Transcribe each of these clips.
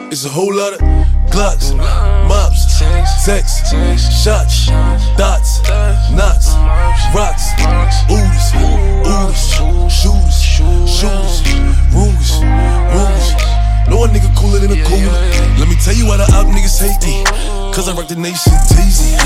It's a whole lot of Glocks, mops, texts, shots, dots, knots, rocks, oodles, shooters, rumors. No one nigga cooler than a cooler. Let me tell you why the op niggas hate me. Cause I rock the nation Daisy.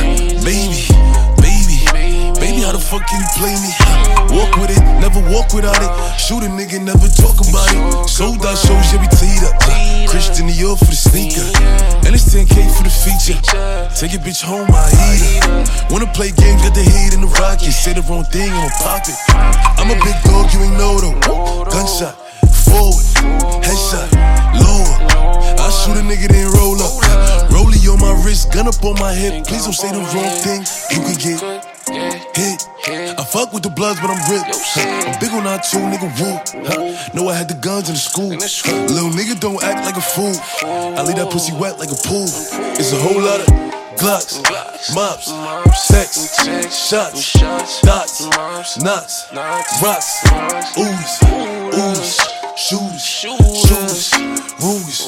Baby, how the fuck can you play me? Walk with it, never walk without it. Shoot a nigga, never talk about it. Sold out shows, yeah, we teed up. Christian Dior for the sneaker. And it's 10K for the feature. Take your bitch home, I eat her. Wanna play games, got the heat in the rocket. Say the wrong thing, I'ma pop it. I'm a big dog, you ain't know though. Gunshot, forward, headshot, lower. I shoot a nigga, then roll up. Rollie on my wrist, gun up on my hip. Please don't say the wrong thing, you can get hit. I fuck with the Bloods, but I'm ripped. I'm big on that too, nigga, woo. Know I had the guns in the school. Little nigga don't act like a fool. I leave that pussy wet like a pool. It's a whole lot of Glocks, mops, texts, shots, dots, knots, rocks, oodles, shooters, rumors.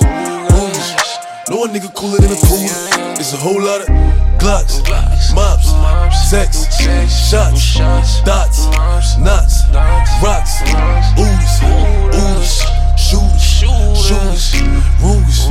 No one nigga cooler than a cooler. It's a whole lot of Glocks, mops, texts, shots, dots, knots, rocks, oodles, shooters, rumors.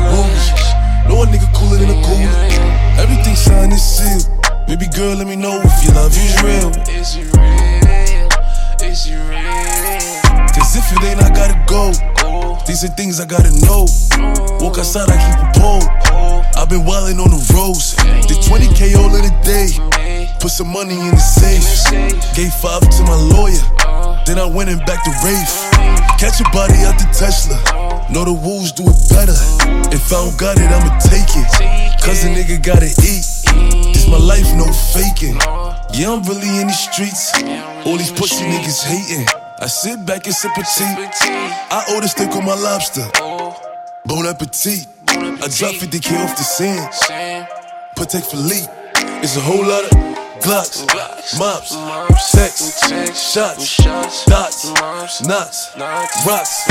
No one nigga cooler than a cooler. Everything signed and sealed. Baby girl, let me know if your love is real. Is it real? Is it real? Cause if it ain't, I gotta go. These are things I gotta know. Walk outside, I keep a pole. I've been wildin' on the roads. Did 20K all in a day. Put some money in the safe. Gave 5 to my lawyer. Then I went and back to Rafe. Catch a body out the Tesla. Know the wolves do it better. If I don't got it, I'ma take it. Cause a nigga gotta eat. This my life, no faking. Yeah, I'm really in the streets. All these pussy niggas hating. I sit back and sip a tea. I order steak on my lobster. Bon appetit. I drop 50K off the sand. Patek Philippe. It's a whole lot of Glocks, mops, texts, shots, dots, knots, rocks,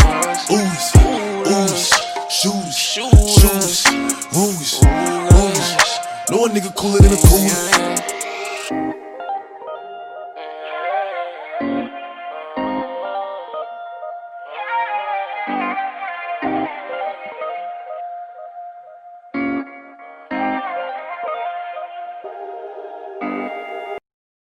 oodles, shooters, rumors. No one nigga cooler than a cooler.